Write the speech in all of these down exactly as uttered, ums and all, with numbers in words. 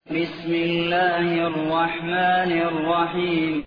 بسم الله الرحمن الرحيم.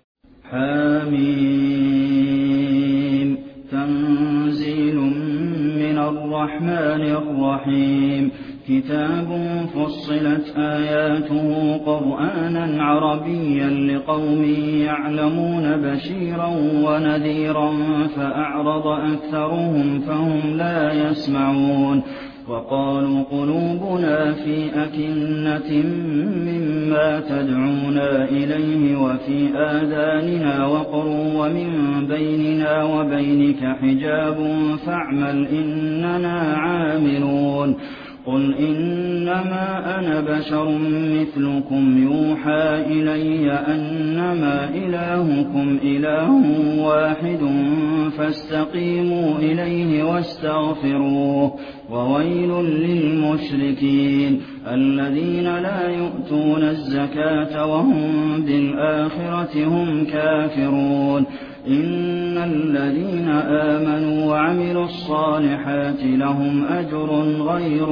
حميم تنزيل من الرحمن الرحيم كتاب فصلت آياته قرآنا عربيا لقوم يعلمون بشيرا ونذيرا فأعرض أكثرهم فهم لا يسمعون وقالوا قلوبنا في أكنة مما تدعونا إليه وفي آذاننا وقر ومن بيننا وبينك حجاب فاعمل إننا عاملون قل إنما أنا بشر مثلكم يوحى إلي أنما إلهكم إله واحد فاستقيموا إليه واستغفروه وويل للمشركين الذين لا يؤتون الزكاة وهم بالآخرة هم كافرون إن الذين آمنوا وعملوا الصالحات لهم أجر غير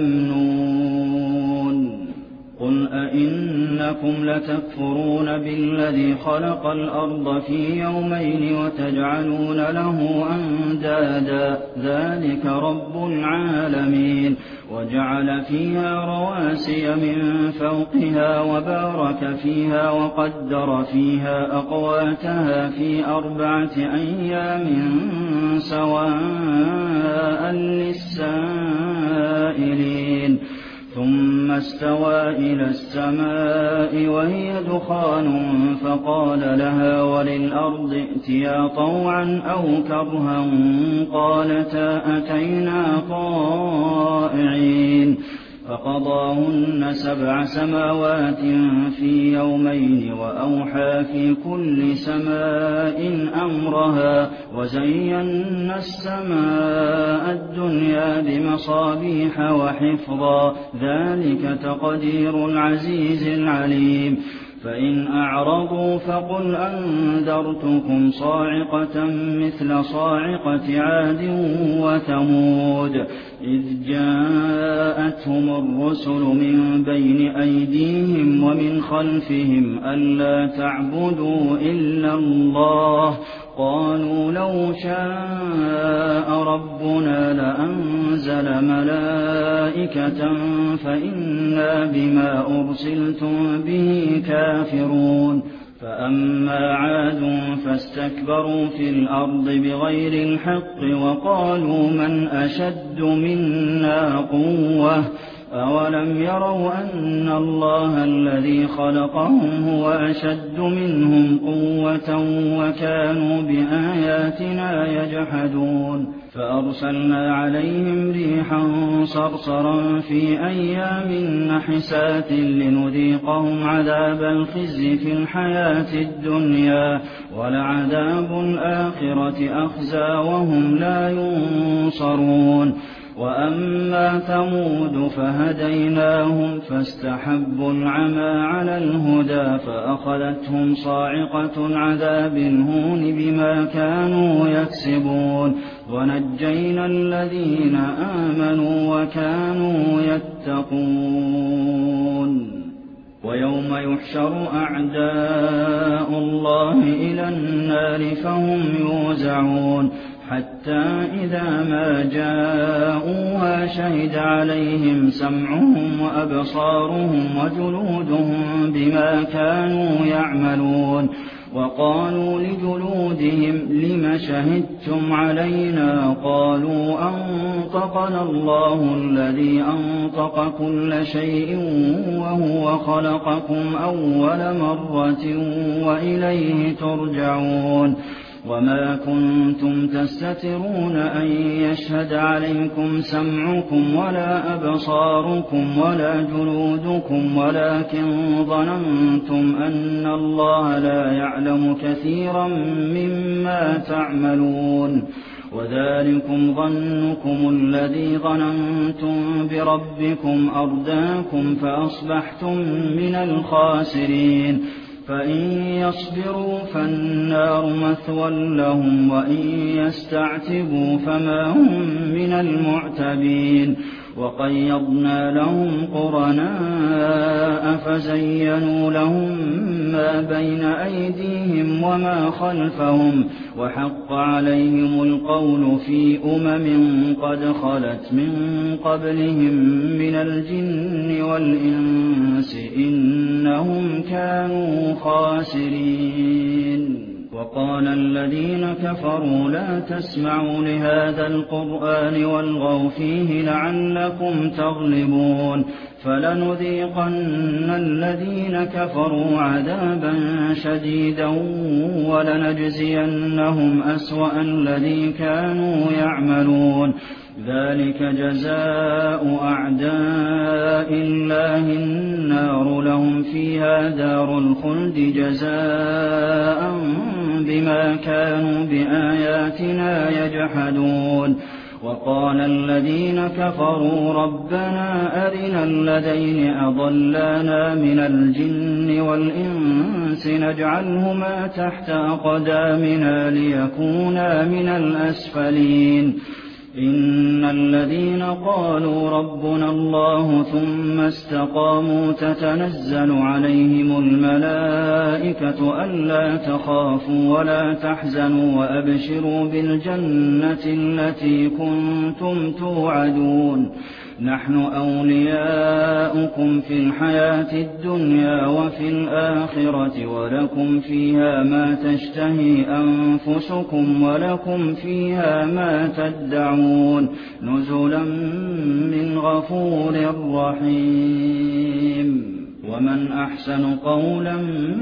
ممنون قل أئنكم لتكفرون بالذي خلق الأرض في يومين وتجعلون له أندادا ذلك رب العالمين وجعل فيها رواسي من فوقها وبارك فيها وقدر فيها أقواتها في أربعة أيام سواء للسائلين ثم استوى إلى السماء وهي دخان فقال لها وللأرض ائتيا طوعا أو كرها قالتا أتينا طائعين فقضاهن سبع سماوات في يومين وأوحى في كل سماء أمرها وزينا السماء الدنيا بمصابيح وحفظا ذلك تقدير العزيز العليم فإن أعرضوا فقل أنذرتكم صاعقة مثل صاعقة عاد وثمود إذ جاءتهم الرسل من بين أيديهم ومن خلفهم ألا تعبدوا إلا الله قالوا لو شاء ربنا لأنزل ملائكة فإنا بما أرسلتم به كافرون فأما عاد فاستكبروا في الأرض بغير الحق وقالوا من أشد منا قوة أولم يروا أن الله الذي خلقهم هو أشد منهم قوة وكانوا بآياتنا يجحدون فأرسلنا عليهم ريحا صرصرا في أيام نحسات لنذيقهم عذاب الخزي في الحياة الدنيا ولعذاب الآخرة أخزى وهم لا ينصرون وأما ثمود فهديناهم فاستحبوا العمى على الهدى فأخذتهم صاعقة العذاب الهون بما كانوا يكسبون ونجينا الذين آمنوا وكانوا يتقون ويوم يحشر أعداء الله إلى النار فهم يوزعون حتى إذا ما جاءوها شهد عليهم سمعهم وأبصارهم وجلودهم بما كانوا يعملون وقالوا لجلودهم لم شهدتم علينا قالوا أنطقنا الله الذي أنطق كل شيء وهو خلقكم أول مرة وإليه ترجعون وما كنتم تستترون أن يشهد عليكم سمعكم ولا أبصاركم ولا جلودكم ولكن ظننتم أن الله لا يعلم كثيرا مما تعملون وذلكم ظنكم الذي ظننتم بربكم أرداكم فأصبحتم من الخاسرين فإن يصبروا فالنار مثوى لهم وإن يستعتبوا فما هم من المعتبين وقيضنا لهم قرناء فزينوا لهم ما بين أيديهم وما خلفهم وحق عليهم القول في أمم قد خلت من قبلهم من الجن والإنس إنهم كانوا خاسرين. وقال الذين كفروا لا تسمعوا لهذا القرآن والغوا فيه لعلكم تغلبون فلنذيقن الذين كفروا عذابا شديدا ولنجزينهم أسوأ الذي كانوا يعملون ذلك جزاء أعداء الله النار لهم فيها دار الخلد جزاء بما كانوا بآياتنا يجحدون. وقال الذين كفروا ربنا أرنا الذين أضلانا من الجن والإنس نجعلهما تحت أقدامنا ليكونا من الأسفلين إن الذين قالوا ربنا الله ثم استقاموا تتنزل عليهم الملائكة ألا تخافوا ولا تحزنوا وأبشروا بالجنة التي كنتم توعدون نحن أولياؤكم في الحياة الدنيا وفي الآخرة ولكم فيها ما تشتهي أنفسكم ولكم فيها ما تدعون نزلا من غفور رحيم. ومن أحسن قولا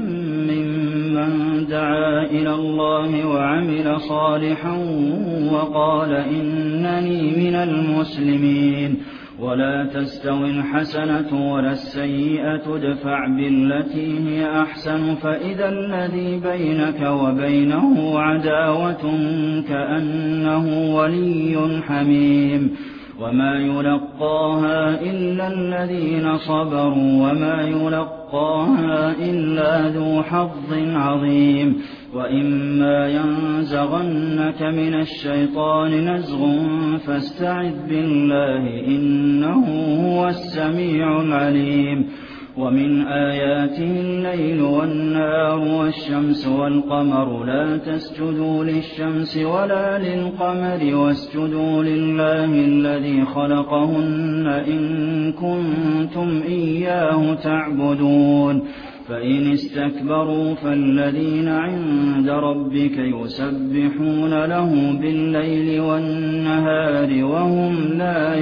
ممن دعا إلى الله وعمل صالحا وقال إنني من المسلمين ولا تستوي الحسنة ولا السيئة ادفع بالتي هي أحسن فإذا الذي بينك وبينه عداوة كأنه ولي حميم وما يلقاها إلا الذين صبروا وما يلقاها إلا ذو حظ عظيم. وإما ينزغنك من الشيطان نزغ فاستعذ بالله إنه هو السميع العليم. ومن آياته الليل والنهار والشمس والقمر لا تسجدوا للشمس ولا للقمر واسجدوا لله الذي خلقهن إن كنتم إياه تعبدون فإن استكبروا فالذين عند ربك يسبحون له بالليل والنهار وهم لا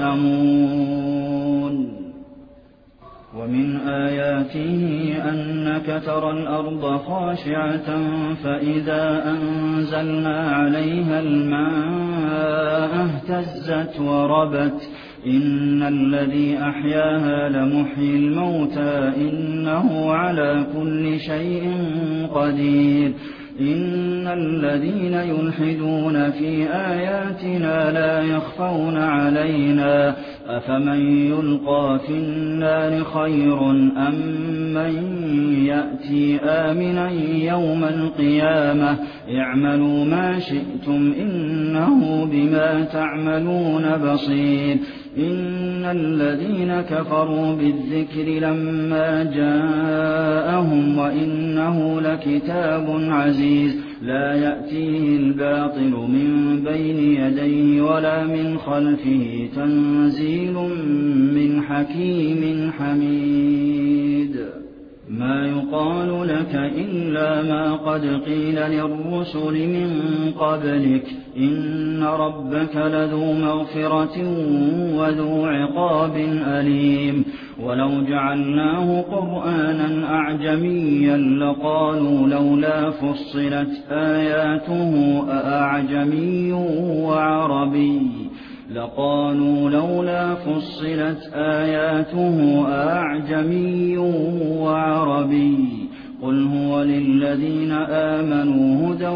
يسأمون. ومن آياته أنك ترى الأرض خاشعة فإذا أنزلنا عليها الماء اهتزت وربت إن الذي أحياها لمحيي الموتى إنه على كل شيء قدير. إن الذين يلحدون في آياتنا لا يخفون علينا أفمن يلقى في النار خير أم من يأتي آمنا يوم القيامة اعملوا ما شئتم إنه بما تعملون بصير. إن الذين كفروا بالذكر لما جاءهم وإنه لكتاب عزيز لا يأتيه الباطل من بين يديه ولا من خلفه تنزيل من حكيم حميد. ما يقال لك إلا ما قد قيل للرسل من قبلك إن ربك لذو مغفرة وذو عقاب أليم. ولو جعلناه قرآنا أعجميا لقالوا لولا فصلت آياته أأعجمي وعربي لقالوا لولا فصلت آياته أعجمي وعربي قل هو للذين آمنوا هدى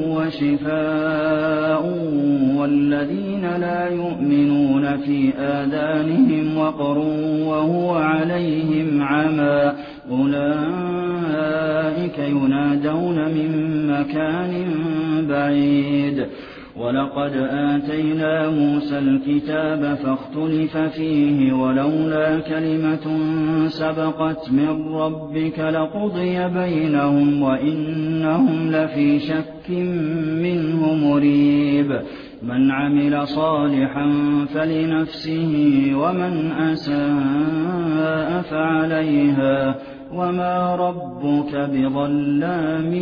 وشفاء والذين لا يؤمنون في آذانهم وقر وهو عليهم عمى أولئك ينادون من مكان بعيد. ولقد آتينا موسى الكتاب فاختلف فيه ولولا كلمة سبقت من ربك لقضي بينهم وإنهم لفي شك منه مريب من عمل صالحا فلنفسه ومن أساء فعليها وما ربك بظلام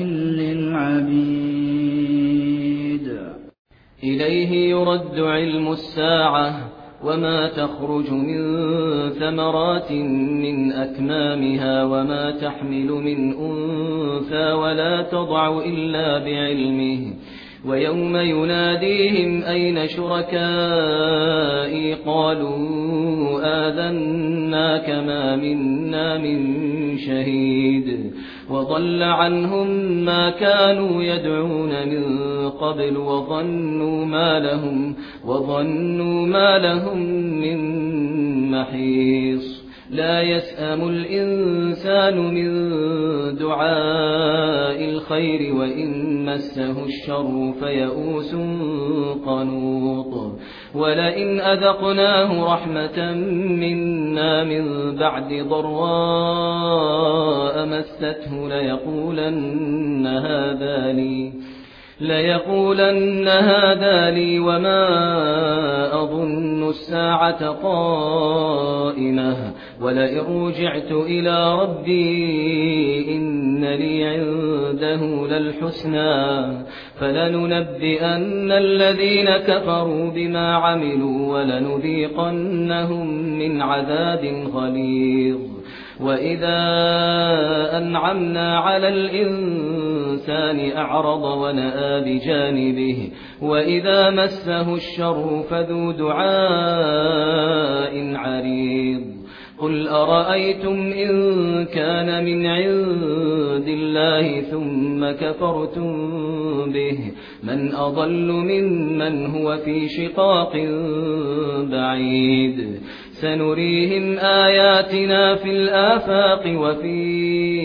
للعبيد إليه يرد علم الساعة وما تخرج من ثمرات من أكمامها وما تحمل من أنثى ولا تضع إلا بعلمه ويوم يناديهم أين شركائي قالوا آذناك ما منا من شهيد وضل عنهم ما كانوا يدعون من قبل وظنوا ما لهم وظنوا ما لهم من محيص لا يسأم الإنسان من دعاء الخير وإن مسه الشر فيئوس قنوط ولئن أذقناه رحمة منا من بعد ضراء مسته ليقولن هذا لي ليقولن هذا لي وما أظن الساعة قائمة ولئن رجعت إلى ربي إن لي عنده للحسنى فلننبئن الذين كفروا بما عملوا ولنذيقنهم من عذاب غليظ وإذا أنعمنا على الإنسان أعرض ونأى بجانبه وإذا مسه الشر فذو دعاء عريض قل أرأيتم إن كان من عند الله ثم كفرتم به من أضل ممن هو في شقاق بعيد سنريهم آياتنا في الآفاق وفي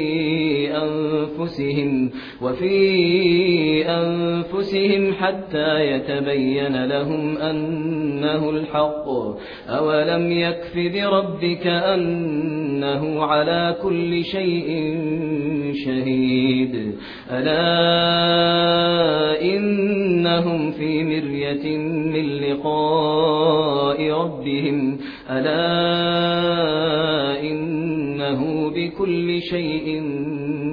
أنفسهم وفي أنفسهم حتى يتبين لهم أنه الحق أولم يكف بربك أنه على كل شيء شهيد ألا إنهم في مرية من لقاء ربهم ألا إنه بكل شيء